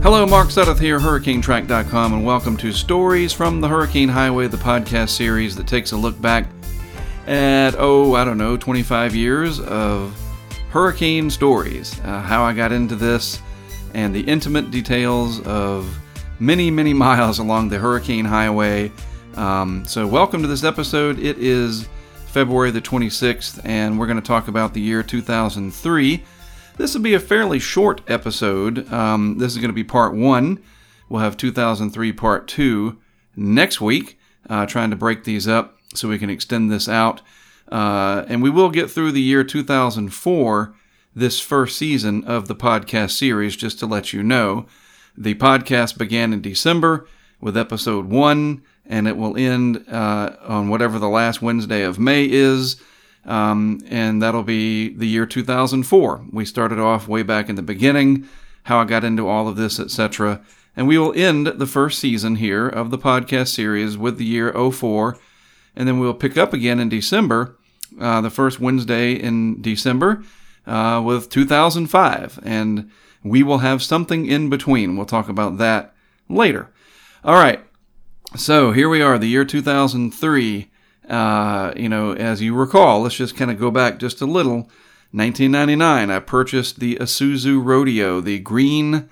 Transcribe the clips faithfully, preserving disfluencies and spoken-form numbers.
Hello, Mark Sudduth here, Hurricane Track dot com, and welcome to Stories from the Hurricane Highway, the podcast series that takes a look back at, oh, I don't know, twenty-five years of hurricane stories. Uh, how I got into this and the intimate details of many, many miles along the Hurricane Highway. Um, so welcome to this episode. It is February the twenty-sixth, and we're going to talk about the year two thousand three. This will be a fairly short episode. Um, this is going to be part one. We'll have two thousand three part two next week, uh, trying to break these up so we can extend this out. Uh, and we will get through the year two thousand four, this first season of the podcast series, just to let you know. The podcast began in December with episode one, and it will end uh, on whatever the last Wednesday of May is. Um, and that'll be the year two thousand four. We started off way back in the beginning, how I got into all of this, et cetera. And we will end the first season here of the podcast series with the year oh four. And then we'll pick up again in December, uh, the first Wednesday in December, uh, with two thousand five. And we will have something in between. We'll talk about that later. All right. So here we are, the year two thousand three. Uh, you know, as you recall, let's just kind of go back just a little. nineteen ninety-nine, I purchased the Isuzu Rodeo, the green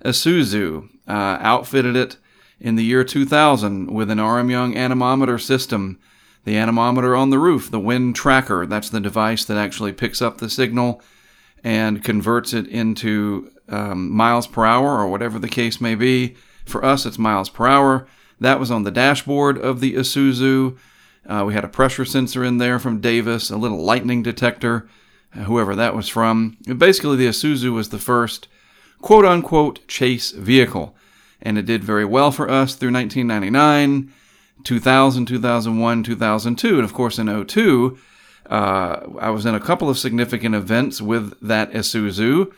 Isuzu. Uh, outfitted it in the year two thousand with an R M Young anemometer system. The anemometer on the roof, the wind tracker, that's the device that actually picks up the signal and converts it into um, miles per hour or whatever the case may be. For us, it's miles per hour. That was on the dashboard of the Isuzu. Uh, we had a pressure sensor in there from Davis, a little lightning detector, uh, whoever that was from. And basically, the Isuzu was the first quote-unquote chase vehicle, and it did very well for us through nineteen ninety-nine, two thousand, two thousand one, two thousand two, and of course in oh two, uh, I was in a couple of significant events with that Isuzu.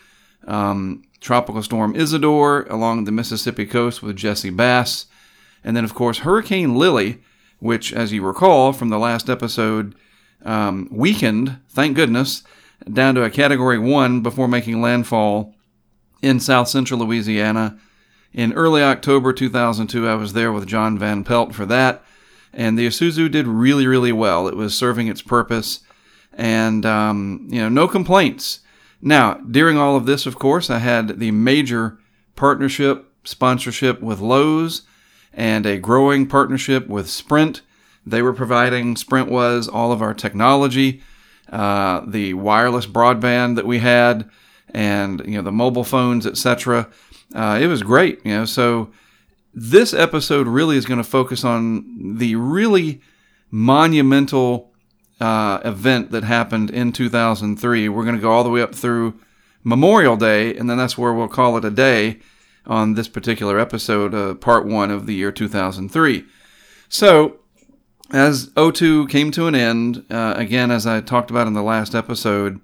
Um, Tropical Storm Isidore along the Mississippi coast with Jesse Bass, and then of course Hurricane Lily, which, as you recall from the last episode, um, weakened, thank goodness, down to a Category one before making landfall in south central Louisiana. In early October two thousand two, I was there with John Van Pelt for that, and the Isuzu did really, really well. It was serving its purpose, and, um, you know, no complaints. Now, during all of this, of course, I had the major partnership, sponsorship with Lowe's, and a growing partnership with Sprint. They were providing, Sprint was, all of our technology, uh, the wireless broadband that we had, and, you know, the mobile phones, et cetera. Uh, it was great, you know. So this episode really is going to focus on the really monumental uh, event that happened in two thousand three. We're going to go all the way up through Memorial Day, and then that's where we'll call it a day on this particular episode, uh, part one of the year two thousand three. So, as oh two came to an end, uh, again, as I talked about in the last episode,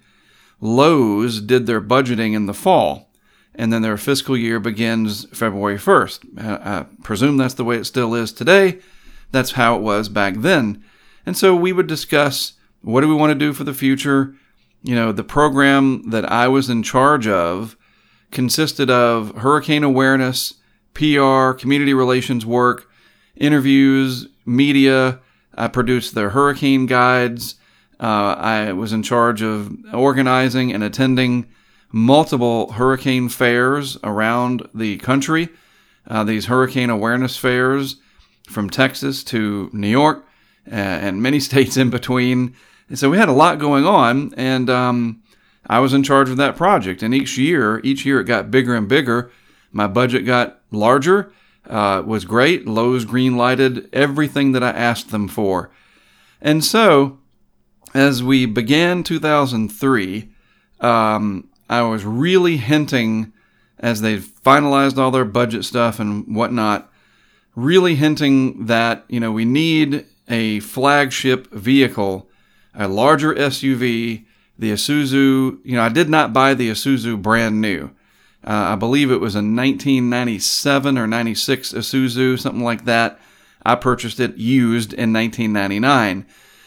Lowe's did their budgeting in the fall, and then their fiscal year begins February first. I, I presume that's the way it still is today. That's how it was back then. And so we would discuss, what do we want to do for the future? You know, the program that I was in charge of consisted of hurricane awareness, P R, community relations work, interviews, media. I produced their hurricane guides. Uh, I was in charge of organizing and attending multiple hurricane fairs around the country. Uh, these hurricane awareness fairs from Texas to New York uh, and many states in between. And so we had a lot going on, and um, I was in charge of that project, and each year, each year it got bigger and bigger. My budget got larger. Uh, it was great. Lowe's green-lighted everything that I asked them for. And so, as we began two thousand three, um, I was really hinting, as they finalized all their budget stuff and whatnot, really hinting that, you know, we need a flagship vehicle, a larger S U V. The Isuzu, you know, I did not buy the Isuzu brand new. Uh, I believe it was a nineteen ninety-seven or ninety-six Isuzu, something like that. I purchased it used in nineteen ninety-nine.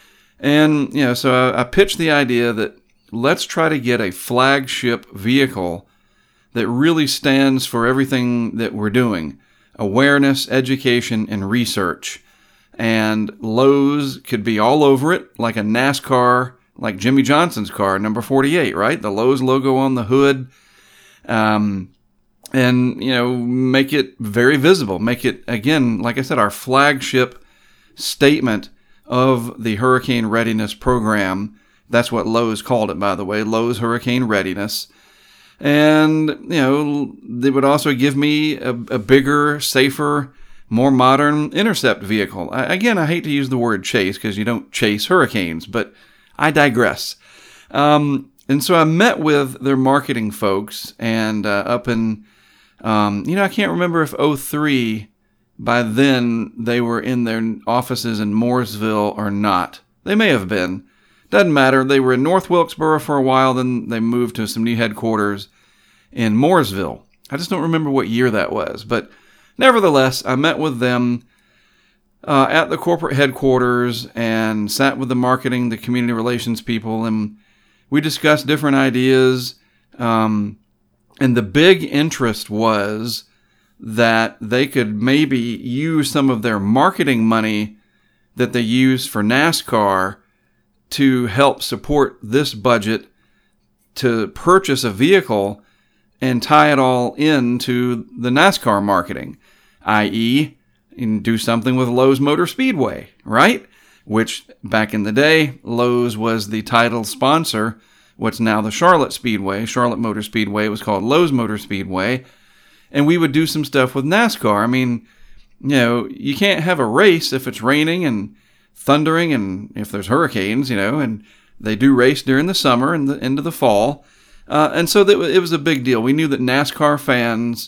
And, you know, so I, I pitched the idea that let's try to get a flagship vehicle that really stands for everything that we're doing: awareness, education, and research. And Lowe's could be all over it, like a NASCAR, like Jimmy Johnson's car, number forty-eight, right? The Lowe's logo on the hood. Um, and, you know, make it very visible. Make it, again, like I said, our flagship statement of the Hurricane Readiness Program. That's what Lowe's called it, by the way, Lowe's Hurricane Readiness. And, you know, they would also give me a, a bigger, safer, more modern intercept vehicle. I, again, I hate to use the word chase because you don't chase hurricanes, but I digress. Um, and so I met with their marketing folks, and uh, up in, um, you know, I can't remember if oh three, by then they were in their offices in Mooresville or not. They may have been. Doesn't matter. They were in North Wilkesboro for a while, then they moved to some new headquarters in Mooresville. I just don't remember what year that was, but nevertheless, I met with them uh, at the corporate headquarters and sat with the marketing, the community relations people, and we discussed different ideas. Um, and the big interest was that they could maybe use some of their marketing money that they use for NASCAR to help support this budget to purchase a vehicle and tie it all into the NASCAR marketing, that is, do something with Lowe's Motor Speedway, right? Which back in the day, Lowe's was the title sponsor. What's now the Charlotte Speedway, Charlotte Motor Speedway, was called Lowe's Motor Speedway. And we would do some stuff with NASCAR. I mean, you know, you can't have a race if it's raining and thundering and if there's hurricanes, you know, and they do race during the summer and the end of the fall. Uh, and so that, it was a big deal. We knew that NASCAR fans,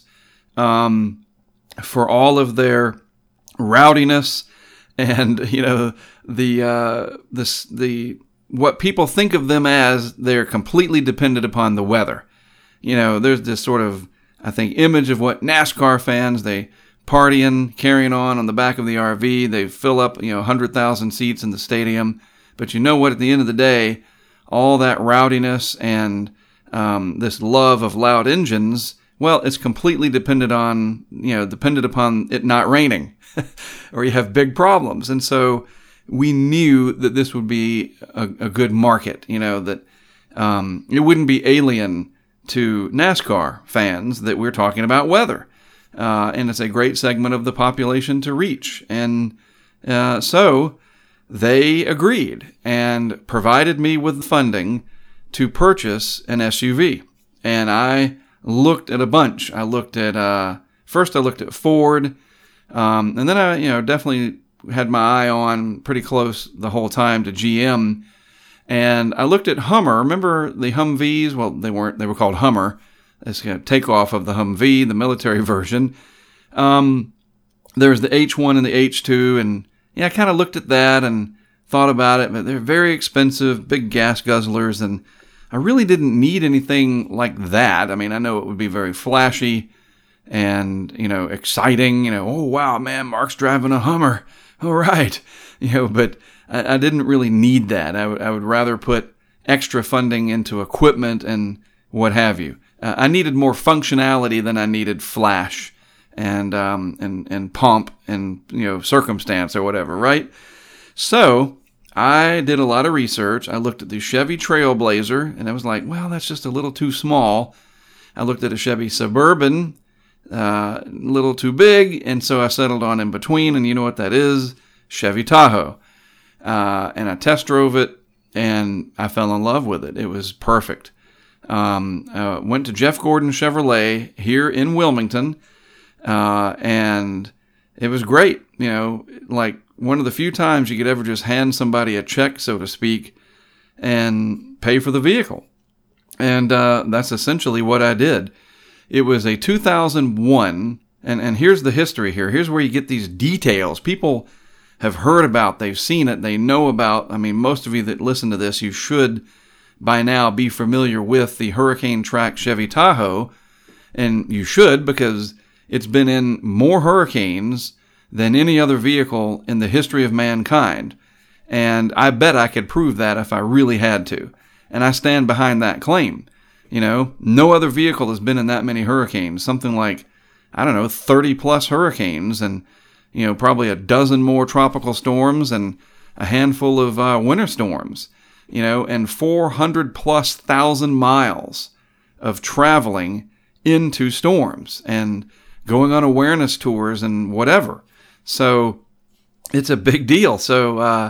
um, for all of their rowdiness and, you know, the, uh, the, the, what people think of them as, they're completely dependent upon the weather. You know, there's this sort of, I think, image of what NASCAR fans, they partying, carrying on on the back of the R V. They fill up, you know, one hundred thousand seats in the stadium. But you know what? At the end of the day, all that rowdiness and um, this love of loud engines, well, it's completely dependent on, you know, dependent upon it not raining or you have big problems. And so we knew that this would be a, a good market, you know, that um, it wouldn't be alien to NASCAR fans that we're talking about weather. Uh, and it's a great segment of the population to reach. And uh, so they agreed and provided me with funding to purchase an S U V. And I looked at a bunch. I looked at, uh, first I looked at Ford, um, and then I, you know, definitely had my eye on pretty close the whole time to G M. And I looked at Hummer. Remember the Humvees? Well, they weren't, they were called Hummer. It's a takeoff of the Humvee, the military version. Um, there's the H one and the H two, and yeah, I kind of looked at that and thought about it, but they're very expensive, big gas guzzlers, and I really didn't need anything like that. I mean, I know it would be very flashy and, you know, exciting, you know, oh, wow, man, Mark's driving a Hummer. All right. You know, but I, I didn't really need that. I, w- I would rather put extra funding into equipment and what have you. Uh, I needed more functionality than I needed flash and um, and and pomp and, you know, circumstance or whatever, right? So I did a lot of research. I looked at the Chevy Trailblazer, and I was like, well, that's just a little too small. I looked at a Chevy Suburban, uh, a little too big, and so I settled on in between, and you know what that is? Chevy Tahoe. Uh, and I test drove it, and I fell in love with it. It was perfect. Um, uh, went to Jeff Gordon Chevrolet here in Wilmington, uh, and it was great. You know, like one of the few times you could ever just hand somebody a check, so to speak, and pay for the vehicle. And uh, that's essentially what I did. It was a two thousand one, and, and here's the history here. Here's where you get these details. People have heard about, they've seen it, they know about. I mean, most of you that listen to this, you should by now be familiar with the Hurricane Track Chevy Tahoe, and you should because it's been in more hurricanes than any other vehicle in the history of mankind. And I bet I could prove that if I really had to. And I stand behind that claim. You know, no other vehicle has been in that many hurricanes. Something like, I don't know, thirty plus hurricanes, and, you know, probably a dozen more tropical storms and a handful of uh, winter storms, you know, and four hundred plus thousand miles of traveling into storms and going on awareness tours and whatever. So it's a big deal. So uh,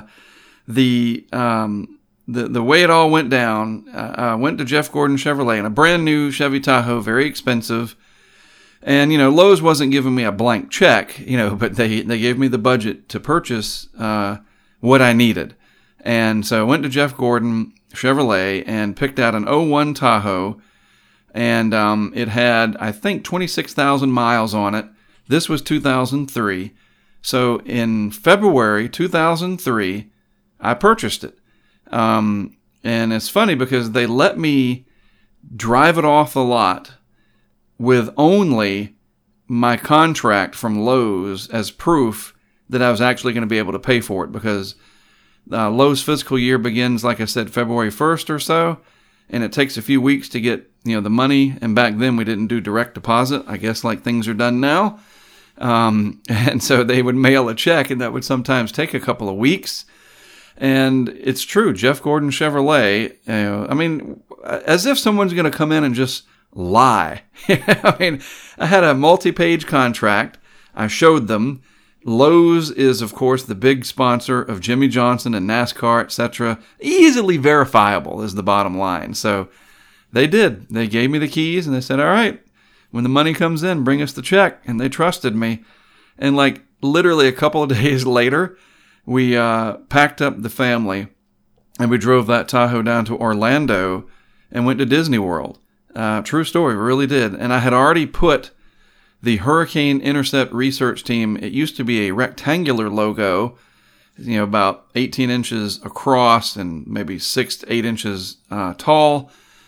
the um, the the way it all went down, uh, I went to Jeff Gordon Chevrolet in a brand new Chevy Tahoe, very expensive. And, you know, Lowe's wasn't giving me a blank check, you know, but they, they gave me the budget to purchase uh, what I needed. And so I went to Jeff Gordon Chevrolet and picked out an oh one Tahoe. And um, it had, I think, twenty-six thousand miles on it. This was two thousand three. So in February two thousand three, I purchased it. Um, and it's funny because they let me drive it off the lot with only my contract from Lowe's as proof that I was actually going to be able to pay for it, because uh, Lowe's fiscal year begins, like I said, February first or so, and it takes a few weeks to get, you know, the money. And back then we didn't do direct deposit, I guess, like things are done now. Um, and so they would mail a check, and that would sometimes take a couple of weeks. And it's true, Jeff Gordon Chevrolet, you know, I mean, as if someone's going to come in and just lie. I mean, I had a multi-page contract. I showed them. Lowe's is, of course, the big sponsor of Jimmy Johnson and NASCAR, et cetera. Easily verifiable is the bottom line. So they did. They gave me the keys, and they said, all right, when the money comes in, bring us the check. And they trusted me. And like literally a couple of days later, we uh, packed up the family, and we drove that Tahoe down to Orlando and went to Disney World. Uh, true story, really did. And I had already put the Hurricane Intercept research team, it used to be a rectangular logo, you know, about eighteen inches across and maybe six to eight inches uh, tall.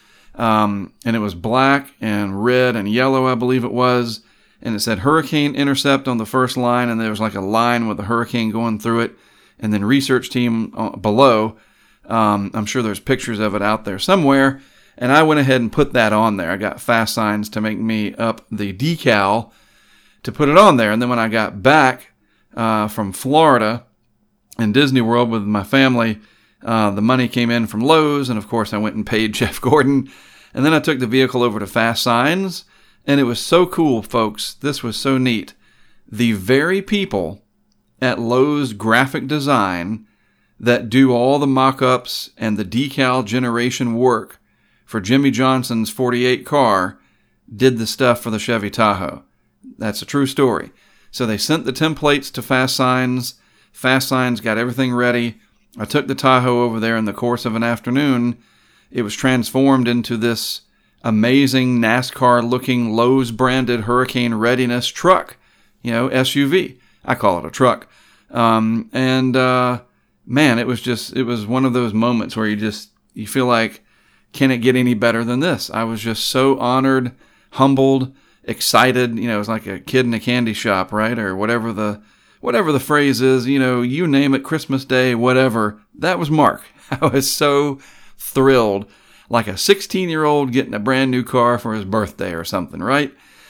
Um, and it was black and red and yellow, I believe it was. And it said Hurricane Intercept on the first line, and there was like a line with a hurricane going through it. And then research team below. Um, I'm sure there's pictures of it out there somewhere. And I went ahead and put that on there. I got Fast Signs to make me up the decal to put it on there. And then when I got back uh, from Florida and Disney World with my family, uh, the money came in from Lowe's. And, of course, I went and paid Jeff Gordon. And then I took the vehicle over to Fast Signs. And it was so cool, folks. This was so neat. The very people at Lowe's Graphic Design that do all the mock-ups and the decal generation work for Jimmy Johnson's forty-eight car did the stuff for the Chevy Tahoe. That's a true story. So they sent the templates to Fast Signs. Fast Signs got everything ready. I took the Tahoe over there in the course of an afternoon. It was transformed into this amazing NASCAR-looking Lowe's-branded Hurricane Readiness truck. You know, S U V. I call it a truck. Um, and, uh, man, it was just, it was one of those moments where you just, you feel like, can it get any better than this? I was just so honored, humbled, excited. You know, it was like a kid in a candy shop, right? Or whatever the whatever the phrase is, you know, you name it, Christmas Day, whatever. That was Mark. I was so thrilled, like a sixteen-year-old getting a brand new car for his birthday or something, right?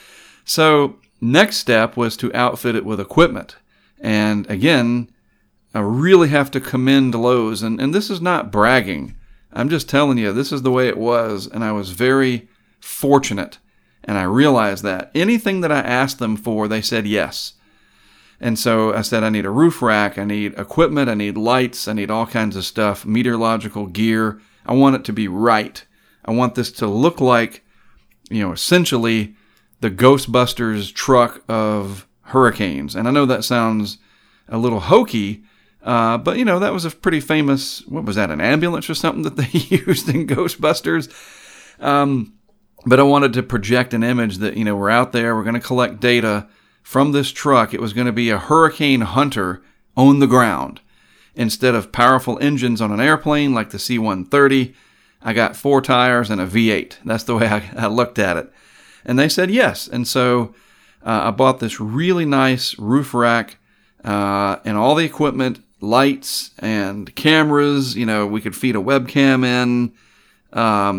So next step was to outfit it with equipment. And again, I really have to commend Lowe's. And, and this is not bragging. I'm just telling you, this is the way it was, and I was very fortunate, and I realized that. Anything that I asked them for, they said yes. And so I said, I need a roof rack, I need equipment, I need lights, I need all kinds of stuff, meteorological gear. I want it to be right. I want this to look like, you know, essentially the Ghostbusters truck of hurricanes. And I know that sounds a little hokey, Uh, but, you know, that was a pretty famous, what was that, an ambulance or something that they used in Ghostbusters? Um, but I wanted to project an image that, you know, we're out there, we're going to collect data from this truck. It was going to be a hurricane hunter on the ground. Instead of powerful engines on an airplane like the C one thirty, I got four tires and a V eight. That's the way I, I looked at it. And they said yes. And so uh, I bought this really nice roof rack uh, and all the equipment, lights and cameras. You know, we could feed a webcam in. Um,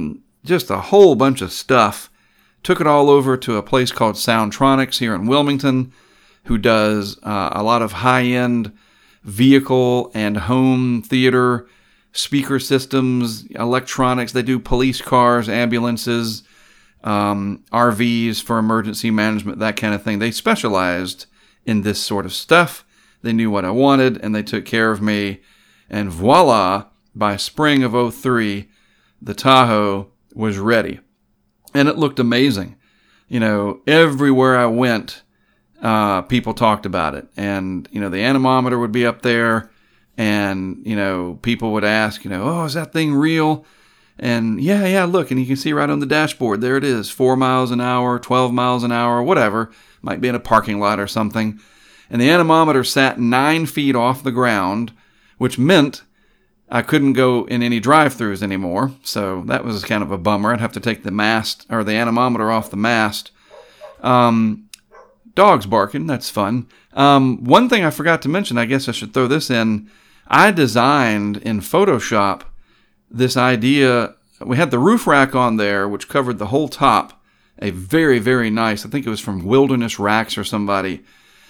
just a whole bunch of stuff. Took it all over to a place called Soundtronics here in Wilmington, who does uh, a lot of high-end vehicle and home theater, speaker systems, electronics. They do police cars, ambulances, um, R Vs for emergency management, that kind of thing. They specialized in this sort of stuff. They knew what I wanted, and they took care of me. And voila, by spring of oh three, the Tahoe was ready. And it looked amazing. You know, everywhere I went, uh, people talked about it. And, you know, the anemometer would be up there, and, you know, people would ask, you know, oh, is that thing real? And yeah, yeah, look, and you can see right on the dashboard, there it is, four miles an hour, twelve miles an hour, whatever. Might be in a parking lot or something. And the anemometer sat nine feet off the ground, which meant I couldn't go in any drive-thrus anymore. So that was kind of a bummer. I'd have to take the mast or the anemometer off the mast. Um, dogs barking. That's fun. Um, one thing I forgot to mention, I guess I should throw this in. I designed in Photoshop this idea. We had the roof rack on there, which covered the whole top. A very, very nice, I think it was from Wilderness Racks or somebody.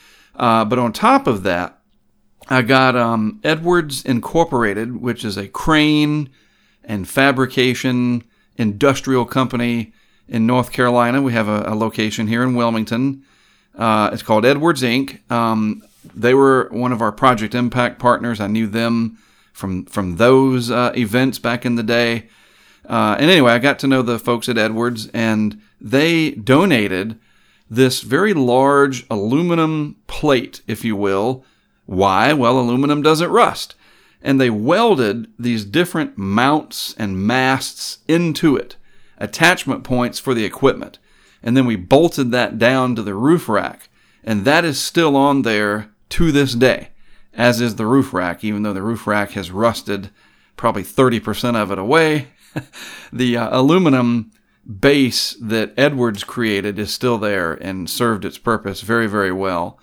Uh, but on top of that, I got um, Edwards Incorporated, which is a crane and fabrication industrial company in North Carolina. We have a, a location here in Wilmington. Uh, it's called Edwards Incorporated. Um, they were one of our Project Impact partners. I knew them from from those uh, events back in the day. Uh, and anyway, I got to know the folks at Edwards, and they donated this very large aluminum plate, if you will. Why? Well, aluminum doesn't rust. And they welded these different mounts and masts into it, attachment points for the equipment. And then we bolted that down to the roof rack. And that is still on there to this day, as is the roof rack, even though the roof rack has rusted probably thirty percent of it away. The uh, aluminum base that Edwards created is still there and served its purpose very, very well.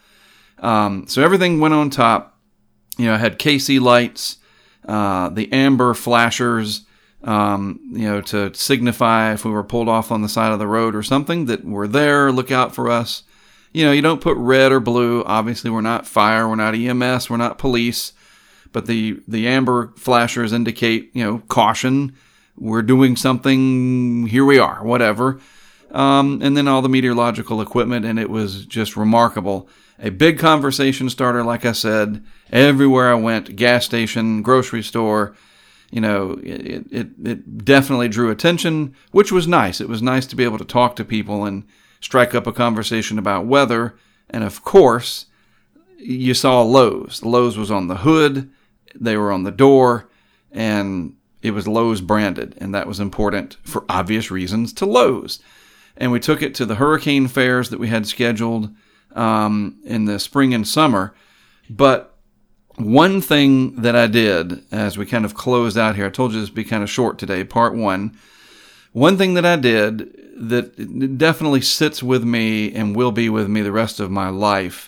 Um, so everything went on top. You know, I had K C lights, uh, the amber flashers, um, you know, to signify if we were pulled off on the side of the road or something that we're there, look out for us. You know, you don't put red or blue. Obviously, we're not fire, we're not E M S, we're not police. But the, the amber flashers indicate, you know, caution. We're doing something, here we are, whatever. Um, and then all the meteorological equipment, and it was just remarkable. A big conversation starter, like I said, everywhere I went, gas station, grocery store, you know, it, it, it definitely drew attention, which was nice. It was nice to be able to talk to people and strike up a conversation about weather. And of course, you saw Lowe's. Lowe's was on the hood, they were on the door, and it was Lowe's branded, and that was important for obvious reasons to Lowe's. And we took it to the hurricane fairs that we had scheduled um, in the spring and summer. But one thing that I did as we kind of closed out here, I told you this would be kind of short today, part one. One thing that I did that definitely sits with me and will be with me the rest of my life.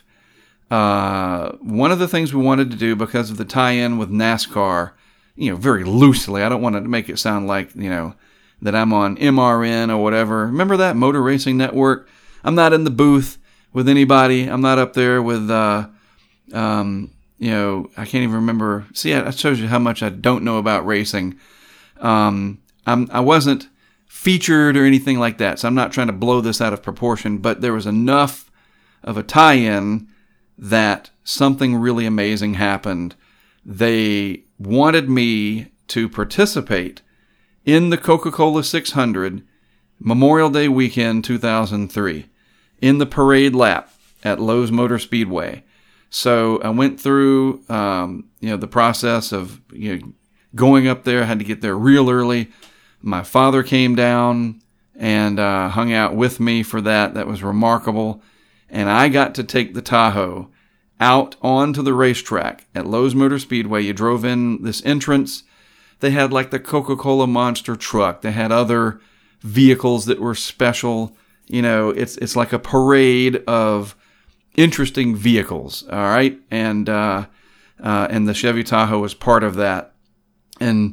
Uh, one of the things we wanted to do because of the tie-in with NASCAR, you know, very loosely. I don't want to make it sound like, you know, that I'm on M R N or whatever. Remember that Motor Racing Network? I'm not in the booth with anybody. I'm not up there with, uh, um, you know, I can't even remember. See, that shows you how much I don't know about racing. Um, I'm, I wasn't featured or anything like that, so I'm not trying to blow this out of proportion, but there was enough of a tie-in that something really amazing happened. They wanted me to participate in the Coca-Cola six hundred Memorial Day weekend two thousand three in the parade lap at Lowe's Motor Speedway. So I went through um, you know the process of you know going up there. I had to get there real early. My father came down and uh, hung out with me for that. That was remarkable. And I got to take the Tahoe out onto the racetrack at Lowe's Motor Speedway. You drove in this entrance. They had like the Coca-Cola monster truck. They had other vehicles that were special. You know, it's it's like a parade of interesting vehicles. All right, and uh, uh, and the Chevy Tahoe was part of that. And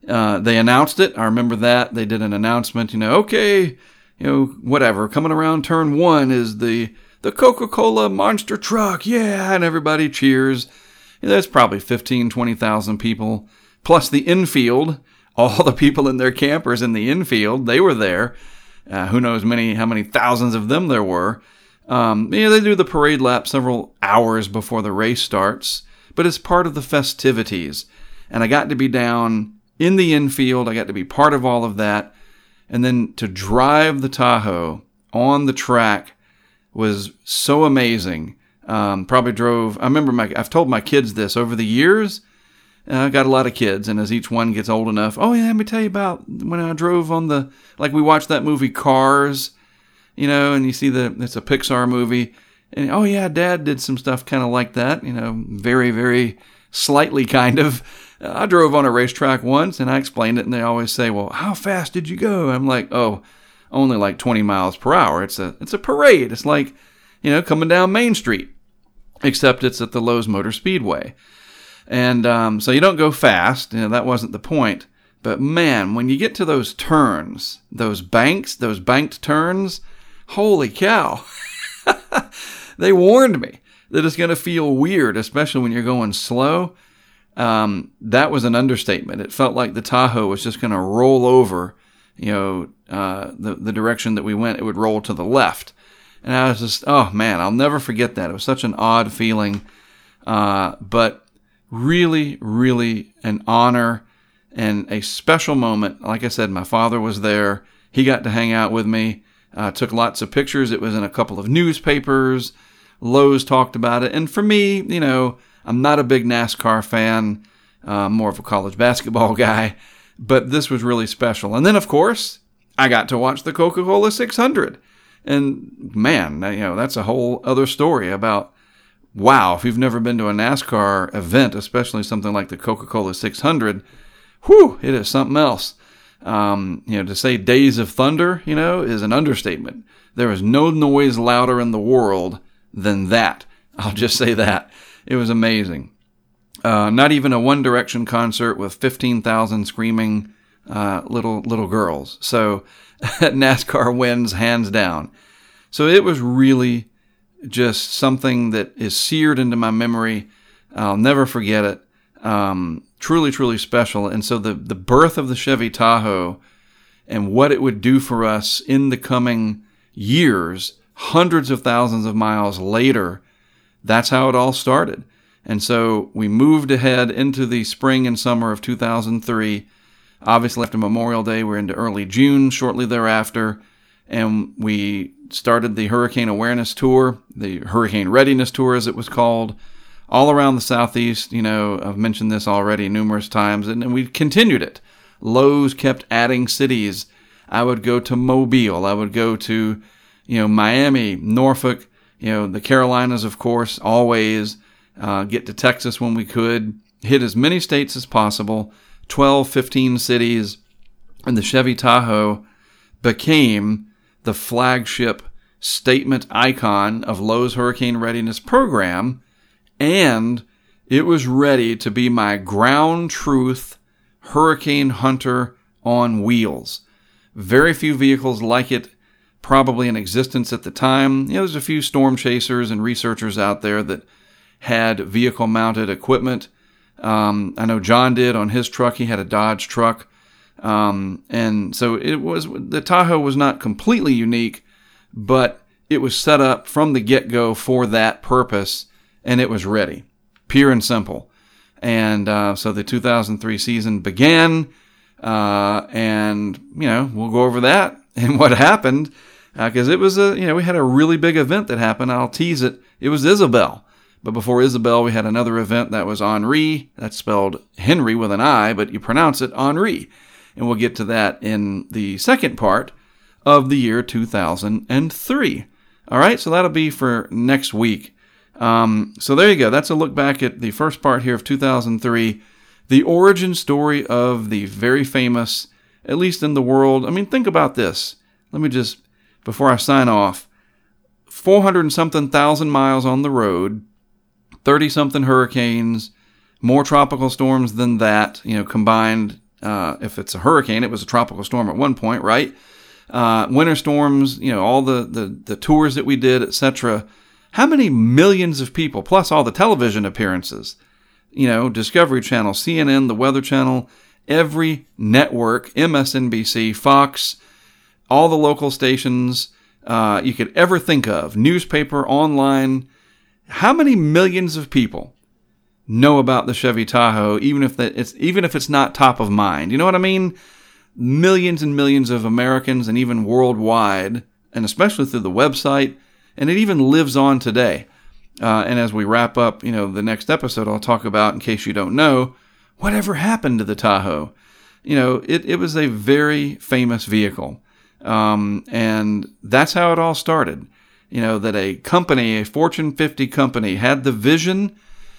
Uh, they announced it. I remember that. They did an announcement, you know, okay, you know, whatever. Coming around turn one is the, the Coca-Cola monster truck. Yeah. And everybody cheers. You know, there's probably fifteen, twenty thousand people, plus the infield, all the people in their campers in the infield. They were there. Uh, who knows many, how many thousands of them there were. Um, yeah, they do the parade lap several hours before the race starts, but it's part of the festivities. And I got to be down in the infield. I got to be part of all of that. And then to drive the Tahoe on the track was so amazing. Um, probably drove, I remember my, I've told my kids this over the years. Uh, I got a lot of kids, and as each one gets old enough, oh yeah, let me tell you about when I drove on the, like we watched that movie Cars, you know, and you see the, it's a Pixar movie, and oh yeah, Dad did some stuff kind of like that, you know, very, very slightly kind of. Uh, I drove on a racetrack once, and I explained it, and they always say, well, how fast did you go? I'm like, oh, only like twenty miles per hour. It's a, it's a parade. It's like, you know, coming down Main Street, except it's at the Lowe's Motor Speedway. And um, so you don't go fast. You know, that wasn't the point. But man, when you get to those turns, those banks, those banked turns, holy cow. They warned me that it's going to feel weird, especially when you're going slow. Um, that was an understatement. It felt like the Tahoe was just going to roll over, you know, uh, the, the direction that we went. It would roll to the left. And I was just, oh man, I'll never forget that. It was such an odd feeling. Uh, but really, really an honor and a special moment. Like I said, my father was there. He got to hang out with me. Uh, took lots of pictures. It was in a couple of newspapers. Lowe's talked about it. And for me, you know, I'm not a big NASCAR fan. Uh, more of a college basketball guy. But this was really special. And then, of course, I got to watch the Coca-Cola six hundred. And man, you know, that's a whole other story about, wow, if you've never been to a NASCAR event, especially something like the Coca-Cola six hundred, whew, it is something else. Um, you know, to say Days of Thunder, you know, is an understatement. There is no noise louder in the world than that. I'll just say that. It was amazing. Uh, not even a One Direction concert with fifteen thousand screaming uh, little little girls. So NASCAR wins hands down. So it was really just something that is seared into my memory. I'll never forget it. Um, truly, truly special. And so the, the birth of the Chevy Tahoe and what it would do for us in the coming years, hundreds of thousands of miles later, that's how it all started. And so we moved ahead into the spring and summer of two thousand three. Obviously, after Memorial Day, we're into early June shortly thereafter. And we started the Hurricane Awareness Tour, the Hurricane Readiness Tour, as it was called, all around the Southeast. You know, I've mentioned this already numerous times, and, and we continued it. Lowe's kept adding cities. I would go to Mobile. I would go to, you know, Miami, Norfolk, you know, the Carolinas, of course, always. Uh, get to Texas when we could. Hit as many states as possible, twelve, fifteen cities. And the Chevy Tahoe became the flagship statement icon of Lowe's Hurricane Readiness Program, and it was ready to be my ground truth hurricane hunter on wheels. Very few vehicles like it probably in existence at the time. You know, there's a few storm chasers and researchers out there that had vehicle-mounted equipment. Um, I know John did on his truck. He had a Dodge truck. Um, and so it was, the Tahoe was not completely unique, but it was set up from the get-go for that purpose, and it was ready. Pure and simple. And uh, so the two thousand three season began, uh, and, you know, we'll go over that and what happened, because uh, it was a, you know, we had a really big event that happened. I'll tease it. It was Isabel. But before Isabel, we had another event that was Henri. That's spelled Henry with an I, but you pronounce it Henri. And we'll get to that in the second part of the year two thousand three. All right, so that'll be for next week. Um, so there you go. That's a look back at the first part here of two thousand three, the origin story of the very famous, at least in the world. I mean, think about this. Let me just, before I sign off, four hundred and something thousand miles on the road, thirty-something hurricanes, more tropical storms than that, you know, combined uh, if it's a hurricane, it was a tropical storm at one point, right? Uh, winter storms, you know, all the, the, the tours that we did, et cetera. How many millions of people, plus all the television appearances, you know, Discovery Channel, C N N, the Weather Channel, every network, M S N B C, Fox, all the local stations uh, you could ever think of, newspaper, online. How many millions of people know about the Chevy Tahoe, even if the, it's even if it's not top of mind? You know what I mean? Millions and millions of Americans, and even worldwide, and especially through the website, and it even lives on today. Uh, and as we wrap up, you know, the next episode, I'll talk about, in case you don't know, whatever happened to the Tahoe. You know, it, it was a very famous vehicle. Um, and that's how it all started. You know, that a company, a Fortune fifty company, had the vision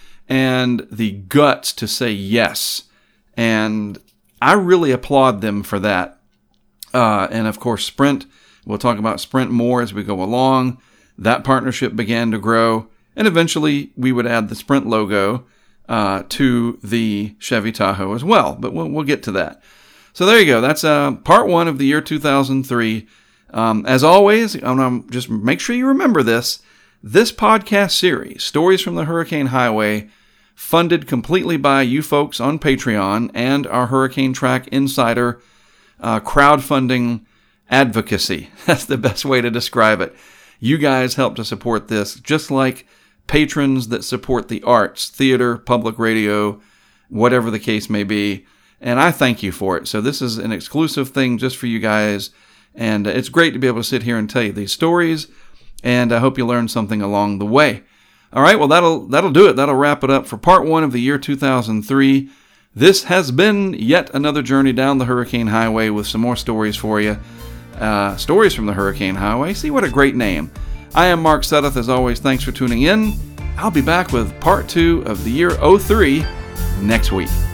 and the guts to say yes. And I really applaud them for that. Uh, and of course, Sprint, we'll talk about Sprint more as we go along. That partnership began to grow. And eventually we would add the Sprint logo uh, to the Chevy Tahoe as well. But we'll, we'll get to that. So there you go. That's uh, part one of the year two thousand three. Um, as always, I'm gonna just make sure you remember this. This podcast series, Stories from the Hurricane Highway, funded completely by you folks on Patreon and our Hurricane Track Insider uh, crowdfunding advocacy. That's the best way to describe it. You guys help to support this, just like patrons that support the arts, theater, public radio, whatever the case may be. And I thank you for it. So this is an exclusive thing just for you guys. And it's great to be able to sit here and tell you these stories. And I hope you learned something along the way. All right, well, that'll that'll do it. That'll wrap it up for part one of the year two thousand three. This has been yet another journey down the Hurricane Highway with some more stories for you. Uh, stories from the Hurricane Highway. See, what a great name. I am Mark Sudduth. As always, thanks for tuning in. I'll be back with part two of the year oh three next week.